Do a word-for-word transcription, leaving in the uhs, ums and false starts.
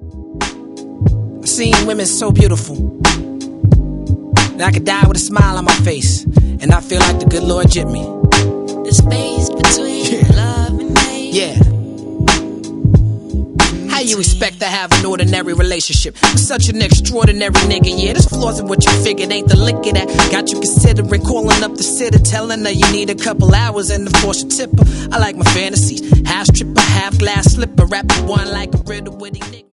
I've seen women so beautiful that I could die with a smile on my face, and I feel like the good Lord jipped me. The space between yeah. love and hate. Yeah. How you expect to have an ordinary relationship with such an extraordinary nigga? Yeah, there's flaws in what you figured. Ain't the liquor that got you considering calling up the sitter, telling her you need a couple hours and the force your tipper. I like my fantasies, half stripper, half glass slipper, rap one like a riddle witty nigga.